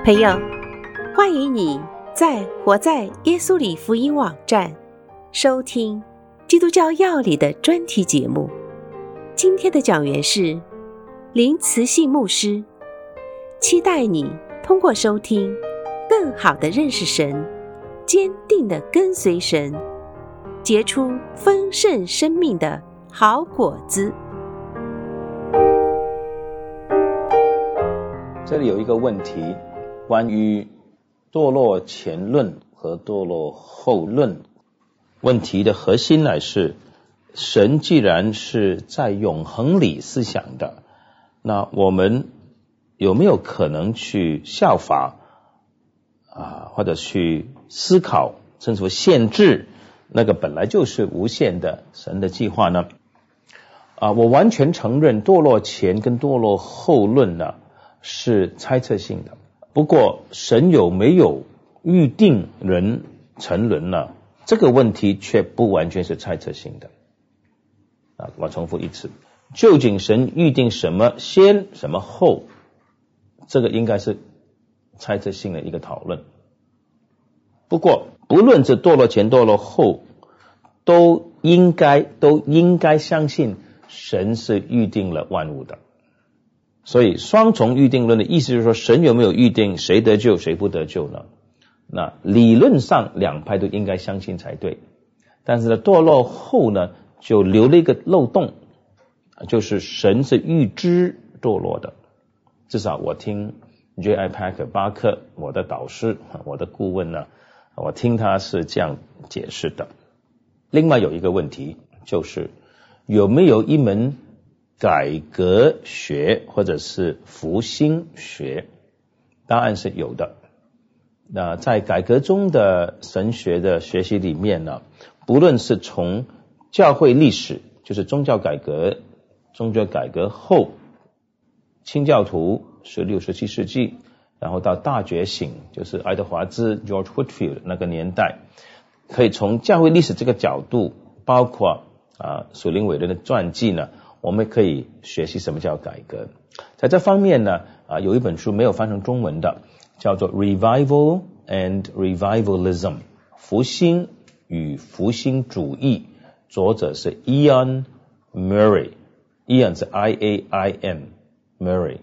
朋友，欢迎你在活在耶稣里福音网站收听基督教要理的专题节目。今天的讲员是林慈信牧师，期待你通过收听更好地认识神，坚定地跟随神，结出丰盛生命的好果子。 这里有一个问题，关于堕落前论和堕落后论。问题的核心乃是，神既然是在永恒里思想的，那我们有没有可能去效法或者去思考，甚至限制那个本来就是无限的神的计划呢？我完全承认堕落前跟堕落后论呢是猜测性的，不过神有没有预定人沉沦呢？这个问题却不完全是猜测性的。我重复一次，究竟神预定什么先什么后，这个应该是猜测性的一个讨论。不过不论是堕落前堕落后，都应该相信神是预定了万物的。所以双重预定论的意思就是说，神有没有预定谁得救谁不得救呢？那理论上两派都应该相信才对，但是呢，堕落后呢就留了一个漏洞，就是神是预知堕落的。至少我听 J.I. Packer 巴克，我的导师，我的顾问呢，我听他是这样解释的。另外有一个问题，就是有没有一门改革学或者是复兴学？答案是有的。那在改革中的神学的学习里面呢，不论是从教会历史，就是宗教改革后，清教徒16、17世纪，然后到大觉醒，就是爱德华兹 George Whitefield 那个年代，可以从教会历史这个角度，包括属灵伟人的传记呢，我们可以学习什么叫改革。在这方面呢，有一本书没有翻成中文的，叫做 Revival and Revivalism， 复兴与复兴主义，作者是 Ian Murray， Ian 是 I-A-I-N， Murray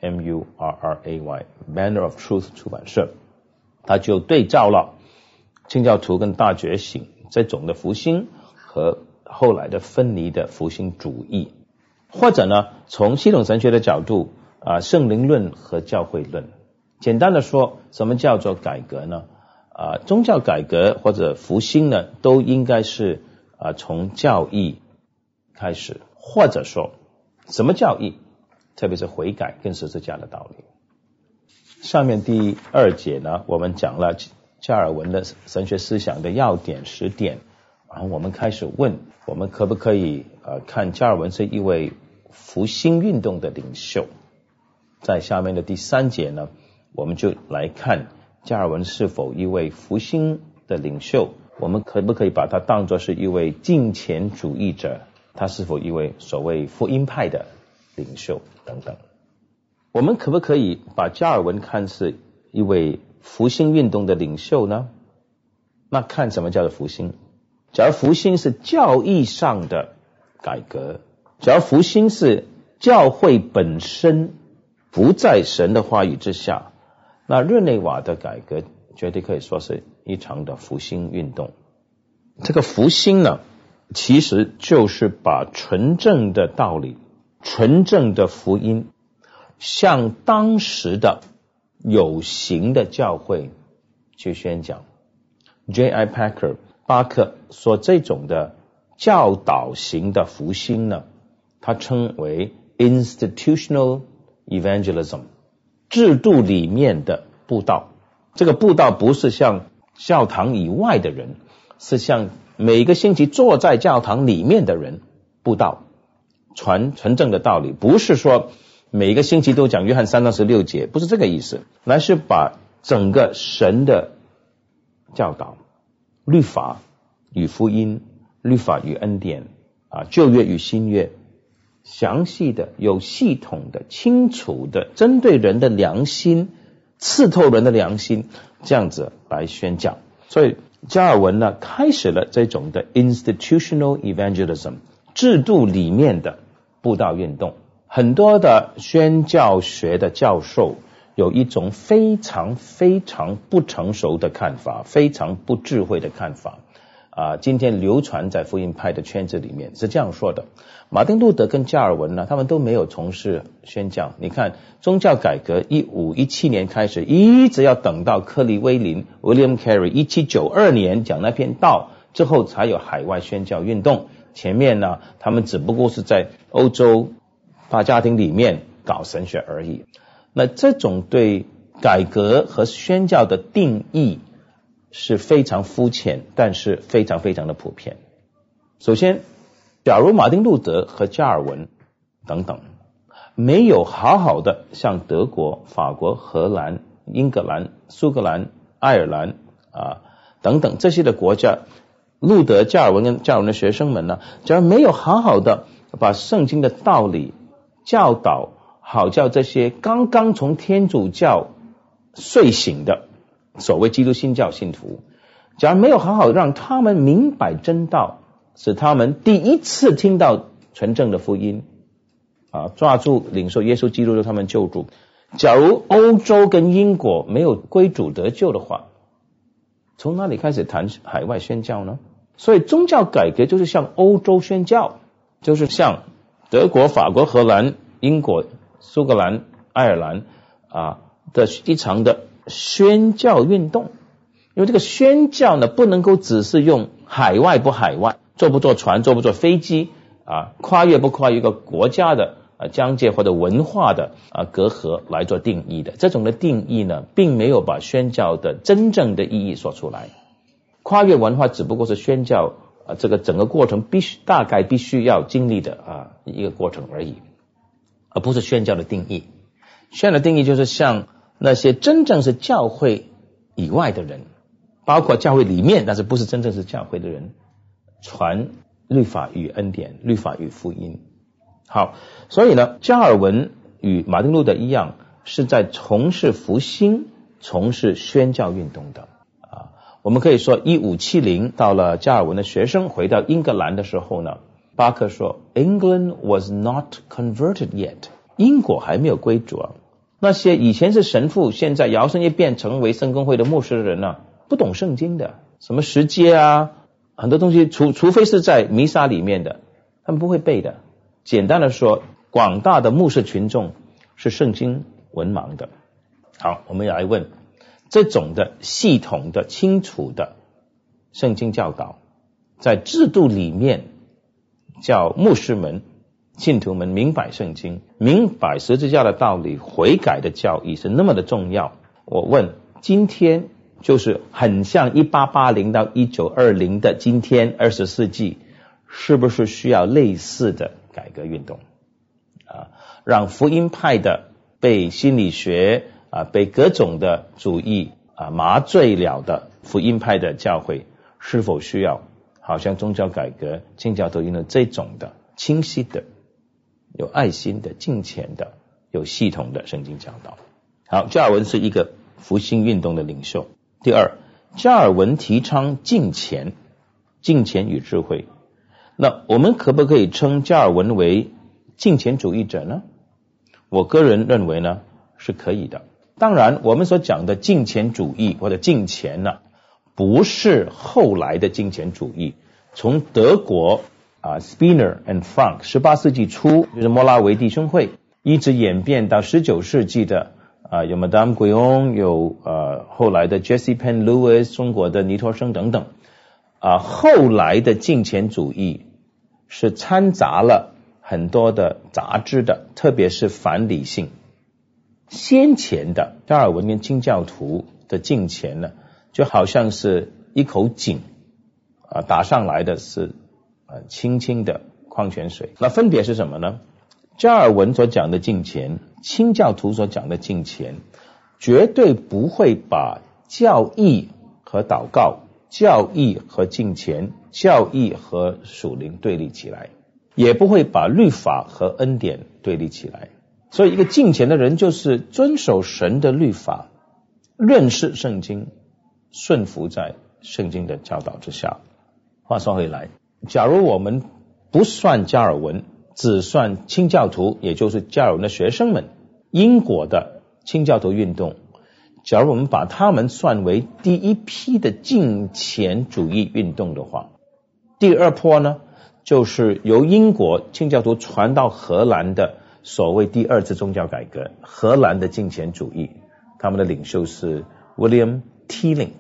M-U-R-R-A-Y， Banner of Truth 出版社。他就对照了清教徒跟大觉醒这种的复兴和后来的分离的复兴主义，或者呢从系统神学的角度，圣灵论和教会论。简单的说，什么叫做改革呢？宗教改革或者复兴呢，都应该是从教义开始，或者说什么教义，特别是悔改跟十字架的道理。上面第2节呢，我们讲了加尔文的神学思想的要点10点，然后我们开始问，我们可不可以看加尔文是一位复兴运动的领袖？在下面的第3节呢，我们就来看加尔文是否一位复兴的领袖，我们可不可以把他当作是一位敬虔主义者，他是否一位所谓福音派的领袖等等。我们可不可以把加尔文看是一位复兴运动的领袖呢？那看什么叫做复兴？假如复兴是教义上的改革，假如复兴是教会本身不在神的话语之下，那日内瓦的改革绝对可以说是一场的复兴运动。这个复兴呢，其实就是把纯正的道理、纯正的福音向当时的有形的教会去宣讲。J.I. Packer 巴克说，这种的教导型的复兴呢，他称为 institutional evangelism， 制度里面的布道。这个布道不是向教堂以外的人，是向每个星期坐在教堂里面的人布道，传纯正的道理。不是说每个星期都讲约翰3章16节，不是这个意思，乃是把整个神的教导、律法与福音、律法与恩典，旧约与新约，详细的、有系统的、清楚的，针对人的良心刺透人的良心，这样子来宣教。所以加尔文呢，开始了这种的 institutional evangelism 制度里面的布道运动。很多的宣教学的教授有一种非常非常不成熟的看法，非常不智慧的看法今天流传在福音派的圈子里面是这样说的：马丁路德跟加尔文呢，他们都没有从事宣教。你看宗教改革1517年开始，一直要等到克利威林 William Carey 1792年讲那篇道之后，才有海外宣教运动。前面呢，他们只不过是在欧洲大家庭里面搞神学而已。那这种对改革和宣教的定义是非常肤浅，但是非常非常的普遍。首先，假如马丁路德和加尔文等等没有好好的像德国、法国、荷兰、英格兰、苏格兰、爱尔兰等等这些的国家，路德、加尔文跟加尔文的学生们呢，假如没有好好的把圣经的道理教导好，叫这些刚刚从天主教睡醒的所谓基督新教信徒，假如没有好好让他们明白真道，使他们第一次听到纯正的福音抓住领受耶稣基督的他们救主。假如欧洲跟英国没有归主得救的话，从哪里开始谈海外宣教呢？所以宗教改革就是向欧洲宣教，就是向德国、法国、荷兰、英国、苏格兰、爱尔兰的一场的宣教运动。因为这个宣教呢，不能够只是用海外不海外，坐不坐船，坐不坐飞机跨越不跨越一个国家的疆界或者文化的隔阂来做定义的。这种的定义呢，并没有把宣教的真正的意义说出来。跨越文化只不过是宣教这个整个过程大概必须要经历的一个过程而已，而不是宣教的定义。宣教的定义就是向那些真正是教会以外的人，包括教会里面但是不是真正是教会的人，传律法与恩典，律法与福音。好，所以呢，加尔文与马丁路德一样，是在从事复兴、从事宣教运动的我们可以说1570到了加尔文的学生回到英格兰的时候呢，巴克说 England was not converted yet， 英国还没有归主那些以前是神父现在摇身一变成为圣公会的牧师的人呢，不懂圣经的，什么十诫很多东西除非是在弥撒里面的，他们不会背的。简单的说，广大的牧师群众是圣经文盲的。好，我们来问，这种的系统的清楚的圣经教导，在制度里面叫牧师们信徒们明白圣经，明白十字架的道理，悔改的教义是那么的重要。我问，今天就是很像1880到1920的今天20世纪，是不是需要类似的改革运动让福音派的被心理学被各种的主义麻醉了的福音派的教会，是否需要好像宗教改革、清教徒运动这种的清晰的、有爱心的、敬虔的、有系统的圣经教导？好，加尔文是一个复兴运动的领袖。第二，加尔文提倡敬虔与智慧。那我们可不可以称加尔文为敬虔主义者呢？我个人认为呢，是可以的。当然我们所讲的敬虔主义或者敬虔呢，不是后来的敬虔主义，从德国Spener and Frank 18世纪初就是莫拉维弟兄会，一直演变到19世纪的有 Madame Guyon， 有后来的 Jesse Penn Lewis， 中国的尼托生等等后来的敬虔主义是掺杂了很多的杂质的，特别是反理性。先前的加尔文跟清教徒的敬虔呢，就好像是一口井打上来的是清清的矿泉水。那分别是什么呢？加尔文所讲的敬虔，清教徒所讲的敬虔，绝对不会把教义和祷告、教义和敬虔、教义和属灵对立起来，也不会把律法和恩典对立起来。所以一个敬虔的人就是遵守神的律法， 认识圣经，顺服在圣经的教导之下。话说回来，假如我们不算加尔文，只算清教徒，也就是加尔文的学生们，英国的清教徒运动，假如我们把他们算为第一批的敬虔主义运动的话，第二波呢，就是由英国清教徒传到荷兰的所谓第二次宗教改革，荷兰的敬虔主义，他们的领袖是 William Teelink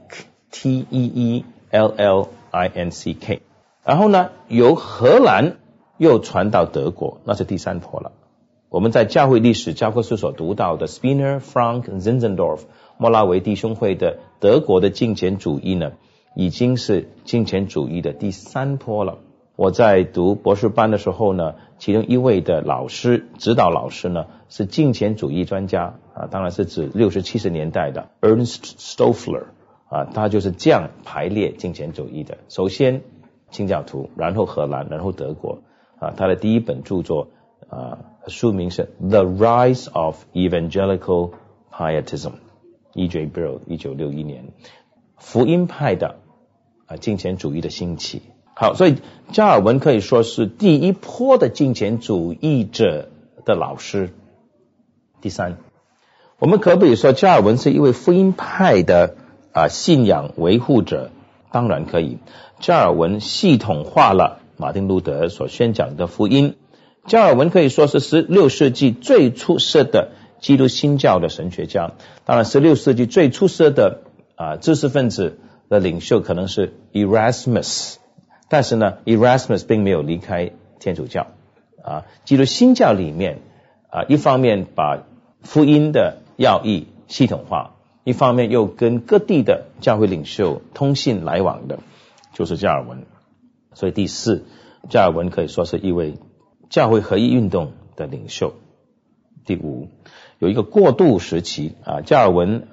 T-E-E-L-L-I-N-C-K， 然后呢，由荷兰又传到德国，那是第三波了。我们在教会历史教科书所读到的 Spiner、Frank、Zinzendorf 莫拉维弟兄会的德国的敬虔主义呢，已经是敬虔主义的第三波了。我在读博士班的时候呢，其中一位的老师，指导老师呢，是敬虔主义专家当然是指60、70年代的 Ernst Stoffler 他就是这样排列敬虔主义的。首先清教徒，然后荷兰，然后德国他的第一本著作书名是 The Rise of Evangelical Pietism E.J. Brill 1961年，福音派的敬虔主义的兴起。好，所以加尔文可以说是第一波的敬虔主义者的老师。第三，我们可不可以说加尔文是一位福音派的信仰维护者？当然可以。加尔文系统化了马丁路德所宣讲的福音。加尔文可以说是16世纪最出色的基督新教的神学家。当然16世纪最出色的知识分子的领袖可能是 Erasmus， 但是呢 Erasmus 并没有离开天主教基督新教里面一方面把福音的要义系统化，一方面又跟各地的教会领袖通信来往的就是加尔文。所以第四，加尔文可以说是一位教会合一运动的领袖。第五，有一个过渡时期加尔文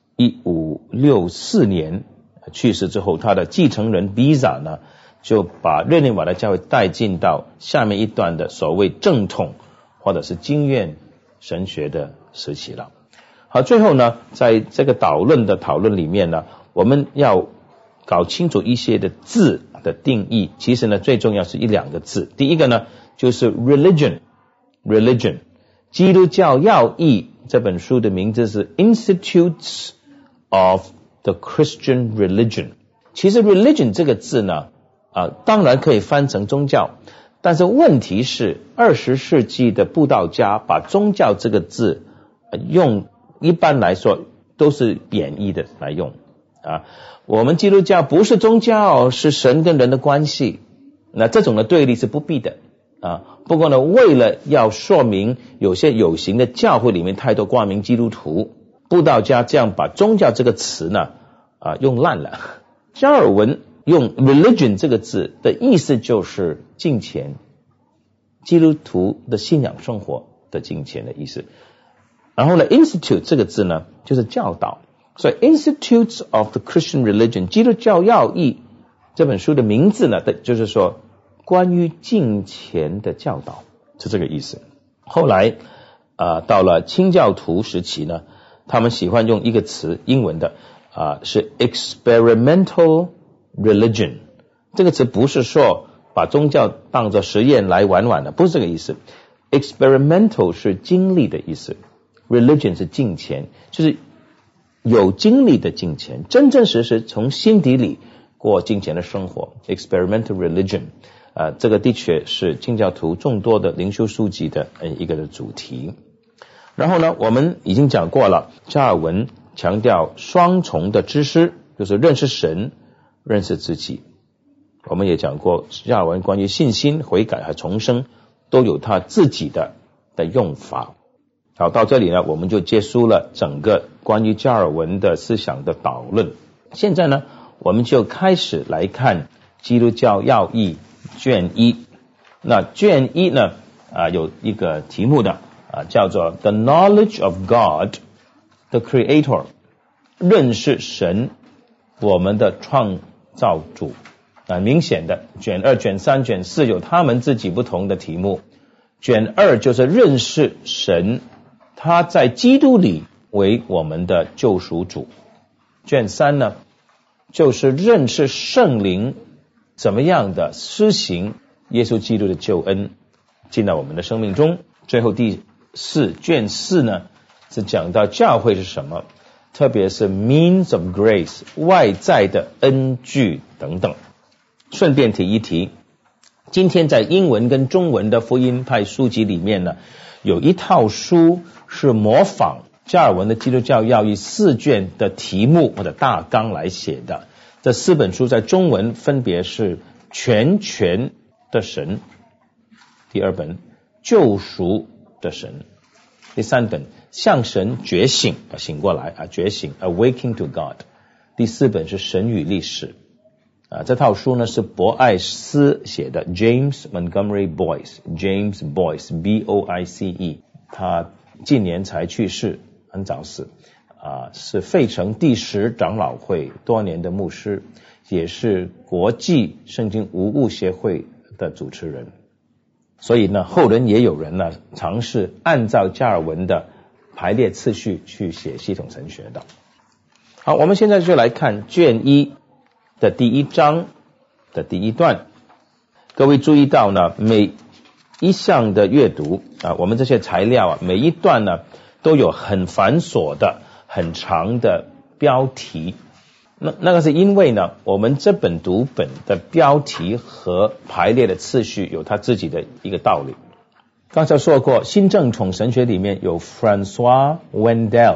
1564年去世之后，他的继承人 Beza 呢，就把日内瓦的教会带进到下面一段的所谓正统或者是经验神学的时期了。好，最后呢，在这个讨论里面呢，我们要搞清楚一些的字的定义。其实呢，最重要是一两个字。第一个呢，就是 religion。基督教要义这本书的名字是 Institutes of the Christian Religion。 其实 religion 这个字呢当然可以翻成宗教，但是问题是20世纪的布道家把宗教这个字用一般来说都是贬义的来用我们基督教不是宗教，是神跟人的关系。那这种的对立是不必的不过呢，为了要说明有些有形的教会里面太多光明基督徒，布道家这样把宗教这个词呢用烂了。加尔文用 religion 这个字的意思就是敬虔，基督徒的信仰生活的敬虔的意思。然后呢 institute 这个字呢就是教导，所以 Institutes of the Christian Religion 基督教要义这本书的名字呢，就是说关于敬虔的教导，是这个意思。后来到了清教徒时期呢，他们喜欢用一个词，英文的是 experimental religion。 这个词不是说把宗教当作实验来玩玩的，不是这个意思。 experimental 是经历的意思， religion 是敬虔，就是有经历的敬虔，真真实实从心底里过敬虔的生活。 experimental religion这个的确是清教徒众多的灵修书籍的一个的主题。然后呢，我们已经讲过了，加尔文强调双重的知识，就是认识神，认识自己。我们也讲过加尔文关于信心、悔改和重生都有他自己的用法。好，到这里呢，我们就结束了整个关于加尔文的思想的导论。现在呢，我们就开始来看基督教要义卷1。那卷1呢有一个题目的叫做 The Knowledge of God the Creator， 认识神，我们的创造主。明显的卷2、卷3、卷4有他们自己不同的题目。卷2就是认识神，他在基督里为我们的救赎主。 卷3呢，就是认识圣灵怎么样的施行耶稣基督的救恩进到我们的生命中。最后卷4呢，是讲到教会是什么，特别是 means of grace 外在的恩具等等。顺便提一提，今天在英文跟中文的福音派书籍里面呢，有一套书是模仿加尔文的基督教要义4卷的题目或者大纲来写的。这4本书在中文分别是全权的神，第2本救赎的神，第3本向神觉醒，醒过来觉醒 Awaking to God， 第4本是神与历史。这套书呢是博爱斯写的 James Montgomery Boice B-O-I-C-E， 他近年才去世，很早死，是费城第10长老会多年的牧师，也是国际圣经无误协会的主持人。所以呢，后人也有人呢尝试按照加尔文的排列次序去写系统神学的。好，我们现在就来看卷1的第1章的第1段。各位注意到呢，每一项的阅读我们这些材料每一段呢都有很繁琐的很长的标题。那个是因为呢，我们这本读本的标题和排列的次序有它自己的一个道理。刚才说过，新正统神学里面有 Francois Wendell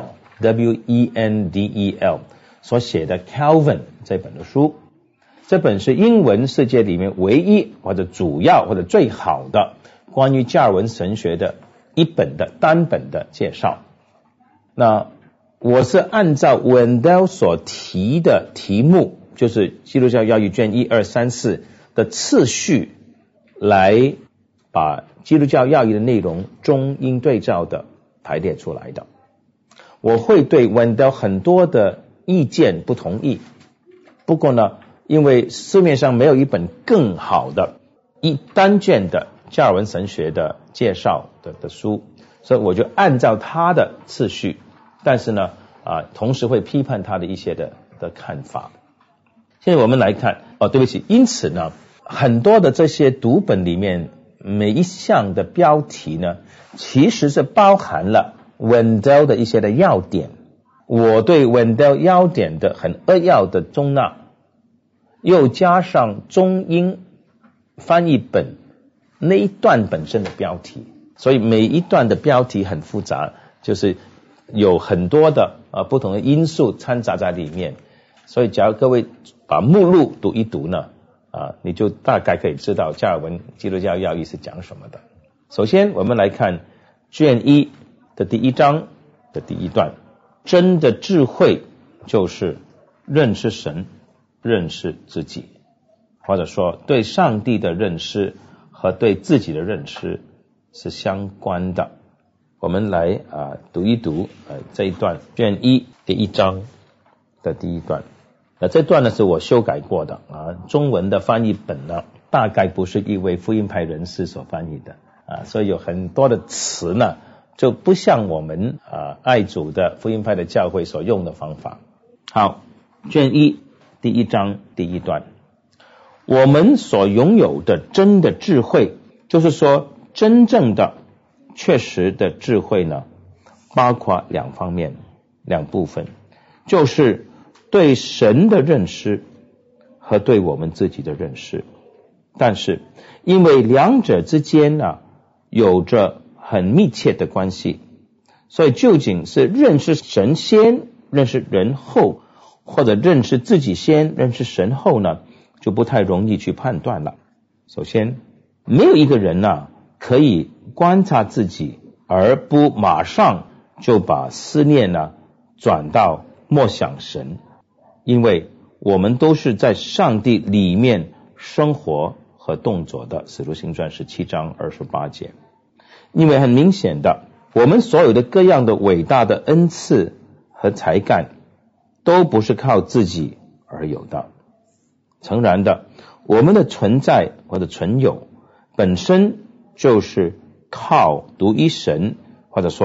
W-E-N-D-E-L 所写的 Calvin 这本的书，这本是英文世界里面唯一或者主要或者最好的关于加尔文神学的一本的单本的介绍。那我是按照 Wendell 所提的题目，就是基督教要义卷1、2、3、4的次序，来把基督教要义的内容中英对照的排列出来的。我会对 Wendell 很多的意见不同意，不过呢，因为市面上没有一本更好的单卷的加尔文神学的介绍 的书，所以我就按照他的次序，但是呢同时会批判他的一些的看法。现在我们来看对不起，因此呢，很多的这些读本里面每一项的标题呢，其实是包含了 Wendell 的一些的要点。我对 Wendell 要点的很扼要的中纳，又加上中英翻译本那一段本身的标题，所以每一段的标题很复杂，就是有很多的不同的因素掺杂在里面。所以假如各位把目录读一读呢，你就大概可以知道加尔文基督教要义是讲什么的。首先我们来看卷1的第1章的第1段，真的智慧就是认识神，认识自己，或者说对上帝的认识和对自己的认识是相关的。我们来读一读这一段卷1第1章的第1段。这段呢是我修改过的中文的翻译本呢大概不是一位福音派人士所翻译的所以有很多的词呢就不像我们爱主的福音派的教会所用的方法。好，卷1第1章第1段，我们所拥有的真的智慧，就是说真正的确实的智慧呢，包括2方面2部分，就是对神的认识和对我们自己的认识。但是因为2者之间有着很密切的关系，所以究竟是认识神先认识人后，或者认识自己先认识神后呢，就不太容易去判断了。首先，没有一个人可以观察自己而不马上就把思念转到默想神，因为我们都是在上帝里面生活和动作的。使徒行传17章28节。因为很明显的，我们所有的各样的伟大的恩赐和才干都不是靠自己而有的。诚然的，我们的存在或者存有本身就是靠独一神或者说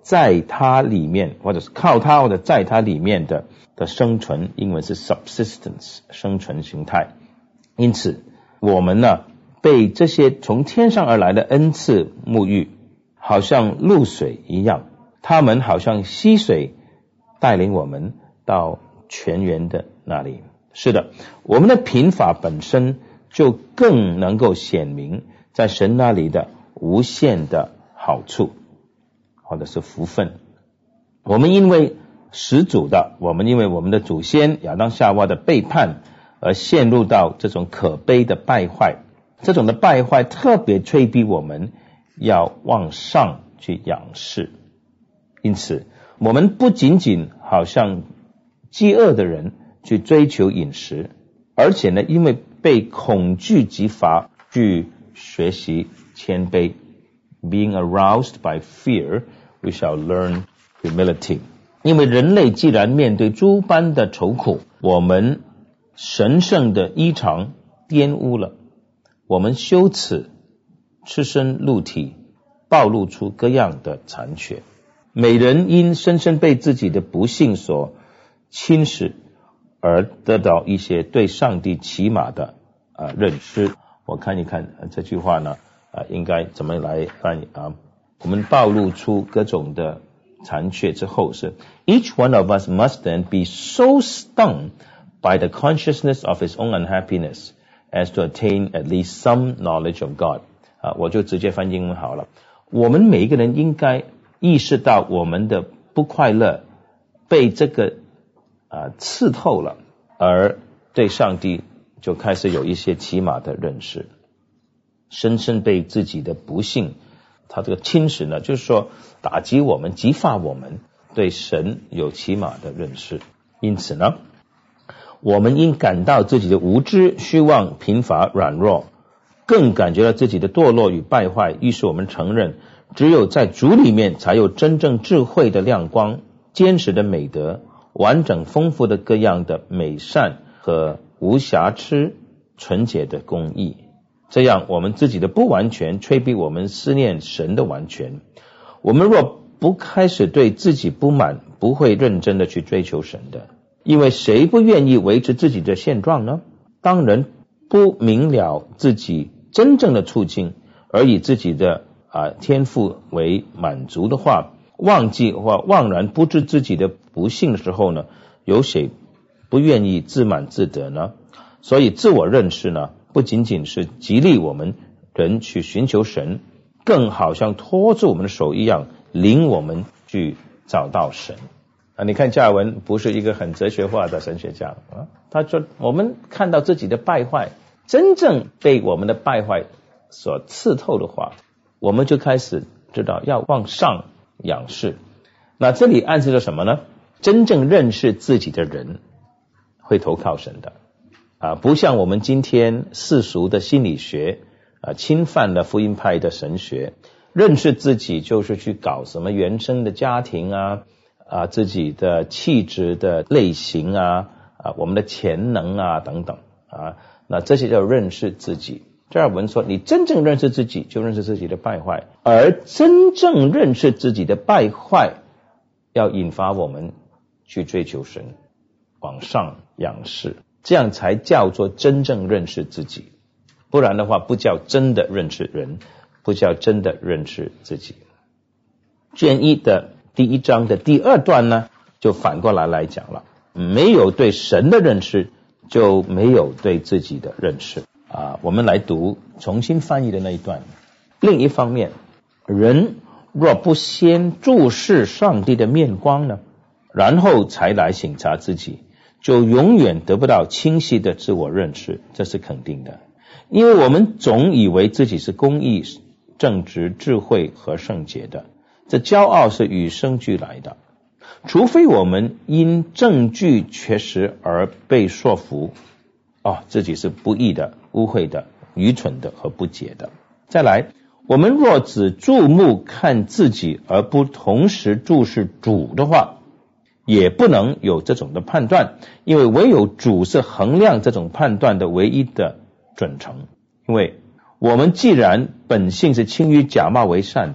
在它里面，或者是靠它或者在它里面的生存，英文是 subsistence 生存形态。因此我们呢被这些从天上而来的恩赐沐浴，好像露水一样，他们好像溪水带领我们到泉源的那里。是的，我们的贫乏本身就更能够显明在神那里的无限的好处或者是福分。我们因为始祖的，我们因为我们的祖先亚当夏娃的背叛而陷入到这种可悲的败坏，这种的败坏特别催逼我们要往上去仰视。因此我们不仅仅好像饥饿的人去追求饮食，而且呢因为被恐惧激发去学习谦卑。 Being aroused by fear, we shall learn humility. 因为人类既然面对诸般的愁苦，我们神圣的衣裳玷污了，我们羞耻赤身露体，暴露出各样的残缺。每人因深深被自己的不幸所侵蚀而得到一些对上帝起码的认识。我看一看这句话呢应该怎么来翻译我们暴露出各种的残缺之后是 Each one of us must then be so stung by the consciousness of his own unhappiness as to attain at least some knowledge of God. 我就直接翻英文好了。我们每一个人应该意识到我们的不快乐被这个刺透了，而对上帝就开始有一些起码的认识。深深被自己的不幸它这个侵蚀呢，就是说打击我们，激发我们对神有起码的认识。因此呢，我们应感到自己的无知、虚妄、贫乏、软弱，更感觉到自己的堕落与败坏，于是我们承认只有在主里面才有真正智慧的亮光、坚实的美德、完整丰富的各样的美善和无瑕疵纯洁的公义。这样我们自己的不完全催逼我们思念神的完全。我们若不开始对自己不满，不会认真的去追求神的。因为谁不愿意维持自己的现状呢？当人不明了自己真正的处境，而以自己的天赋为满足的话，忘记或妄然不知自己的不幸的时候呢，有谁不愿意自满自得呢？所以自我认识呢，不仅仅是激励我们人去寻求神，更好像拖住我们的手一样，领我们去找到神。你看加尔文不是一个很哲学化的神学家他说我们看到自己的败坏，真正被我们的败坏所刺透的话，我们就开始知道要往上仰视。那这里暗示了什么呢？真正认识自己的人会投靠神的不像我们今天世俗的心理学侵犯了福音派的神学，认识自己就是去搞什么原生的家庭自己的气质的类型我们的潜能等等那这些叫认识自己。加尔文说你真正认识自己就认识自己的败坏，而真正认识自己的败坏要引发我们去追求神，往上仰视，这样才叫做真正认识自己。不然的话不叫真的认识人，不叫真的认识自己。卷一的第一章的第二段呢，就反过来讲了，没有对神的认识，就没有对自己的认识我们来读重新翻译的那一段。另一方面，人若不先注视上帝的面光呢，然后才来省察自己，就永远得不到清晰的自我认识，这是肯定的。因为我们总以为自己是公义、正直、智慧和圣洁的，这骄傲是与生俱来的，除非我们因证据缺失而被说服自己是不义的、污秽的、愚蠢的和不洁的。再来，我们若只注目看自己而不同时注视主的话，也不能有这种的判断，因为唯有主是衡量这种判断的唯一的准绳。因为我们既然本性是轻于假冒为善的，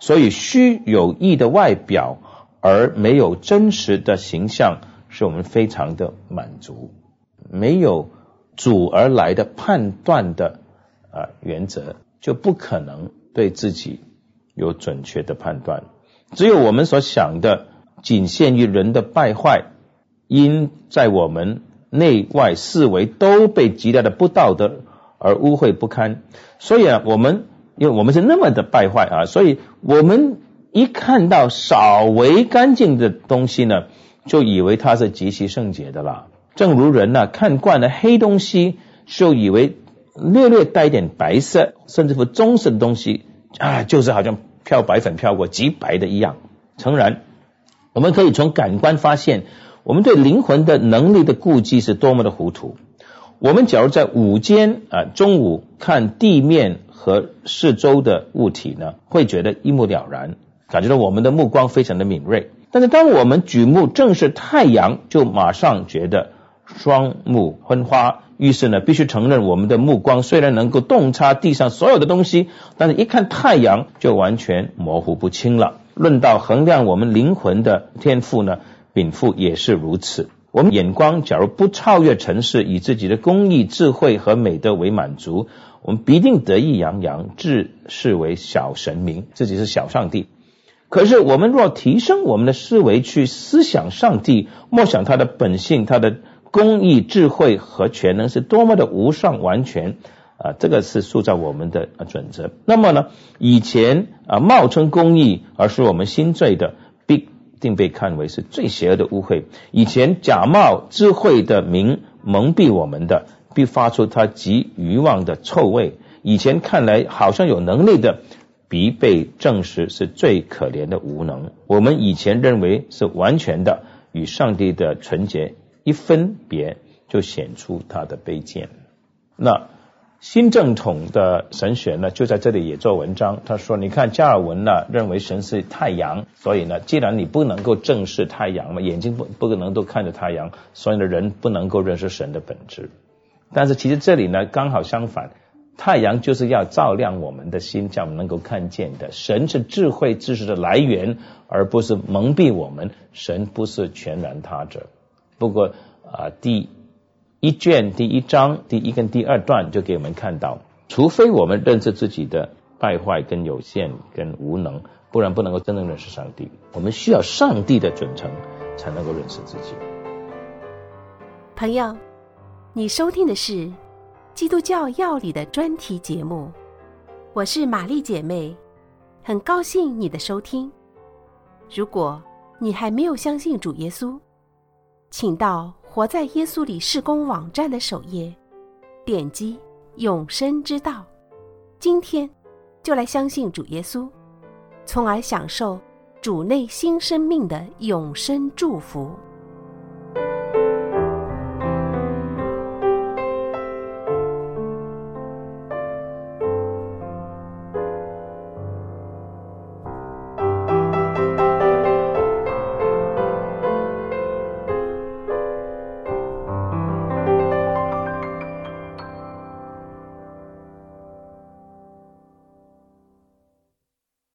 所以虚有意的外表而没有真实的形象，使我们非常的满足。没有主而来的判断的原则，就不可能对自己有准确的判断。只有我们所想的仅限于人的败坏，因在我们内外四维都被极大的不道德而污秽不堪。所以因为我们是那么的败坏所以我们一看到稍微干净的东西呢，就以为它是极其圣洁的啦。正如人看惯了黑东西，就以为略略带一点白色甚至乎棕色的东西就是好像漂白粉漂过极白的一样。诚然，我们可以从感官发现，我们对灵魂的能力的顾忌是多么的糊涂。我们假如在午间中午看地面和四周的物体呢，会觉得一目了然，感觉到我们的目光非常的敏锐。但是当我们举目正视太阳，就马上觉得双目昏花。于是呢，必须承认我们的目光虽然能够洞察地上所有的东西，但是一看太阳就完全模糊不清了。论到衡量我们灵魂的天赋呢，禀赋也是如此。我们眼光假如不超越尘世，以自己的公义、智慧和美德为满足，我们必定得意洋洋，自视为小神明，自己是小上帝。可是我们若提升我们的思维去思想上帝，默想他的本性，他的公义、智慧和全能是多么的无上完全这个是塑造我们的准则。那么呢，以前冒称公义而使我们心醉的，必定被看为是最邪恶的污秽。以前假冒智慧的名蒙蔽我们的，必发出他极愚妄的臭味。以前看来好像有能力的，必被证实是最可怜的无能。我们以前认为是完全的，与上帝的纯洁一分别，就显出他的卑贱。那新正统的神学呢，就在这里也做文章。他说，你看加尔文认为神是太阳，所以呢，既然你不能够正视太阳嘛，眼睛不能够看着太阳，所以呢，人不能够认识神的本质。但是其实这里呢，刚好相反，太阳就是要照亮我们的心，叫我们能够看见的。神是智慧知识的来源，而不是蒙蔽我们。神不是全然他者。不过第一卷第一章第一跟第二段就给我们看到，除非我们认识自己的败坏跟有限跟无能，不然不能够真正认识上帝。我们需要上帝的准绳才能够认识自己。 朋友，你收听的是基督教要理的专题节目，我是玛丽姐妹，很高兴你的收听。如果你还没有相信主耶稣，请到活在耶稣里事工网站的首页，点击永生之道，今天就来相信主耶稣，从而享受主内新生命的永生祝福。